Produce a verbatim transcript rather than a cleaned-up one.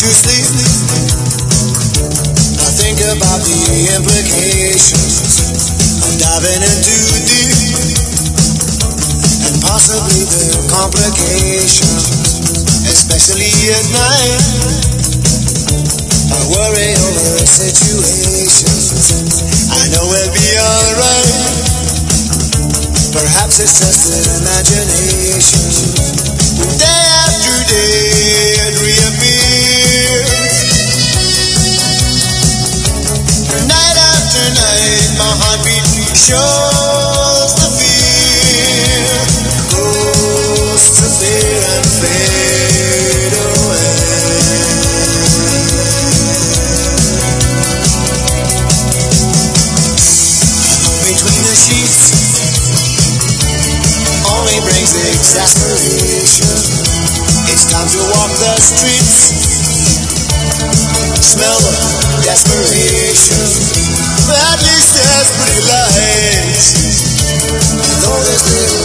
to sleep, I think about the implications of diving in too deep, and possibly the complications, especially at night. I worry over situations I know we'll be alright. Perhaps it's just an imagination. Day after day it reappears. Night after night my heartbeat shows the fear. Ghosts appear and fade away. Between the sheets only brings exasperation. It's time to walk the streets, smell the desperation. At least there's pretty lights, though there's little